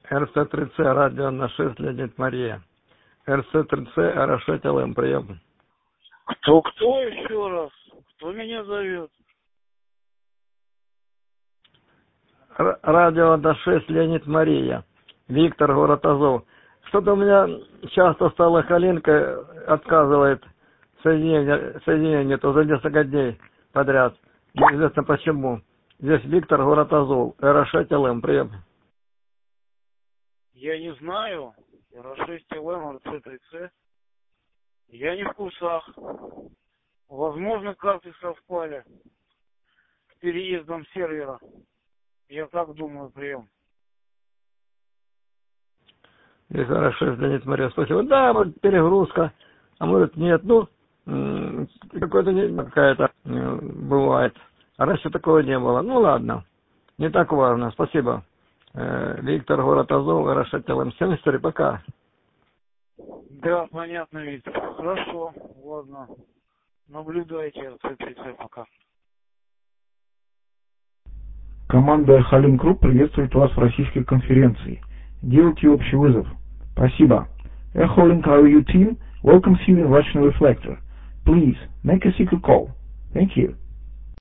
РЦ-3С, радио на 6, Леонид Мария. РЦ-3С, Арашет ЛМ, прием. Кто еще раз? Кто меня зовет? Радио на 6, Леонид Мария. Виктор, город Азов. Что-то у меня часто стала Халинка, отказывает соединение, то за несколько дней подряд. Неизвестно почему. Здесь Виктор, город Азов. Арашет ЛМ, прием. Я не знаю. R6LM, RC3C. Я не в курсах. Возможно, карты совпали с переездом сервера. Я так думаю, прием. Здесь R6, Леонид Мария, спасибо. Да, вот перегрузка. А может нет, какая-то бывает. А раньше такого не было. Ну ладно, не так важно. Спасибо. Виктор, город Азов, Арашет ЛМ. Всем истории, пока. Да, понятно, Виктор. Хорошо, ладно. Наблюдайте, RC3C, пока. Команда Халим Групп приветствует вас в российской конференции. Делайте общий вызов. Спасибо. Halink RU team welcomes you in Russian Reflector. Please make a secret call. Thank you.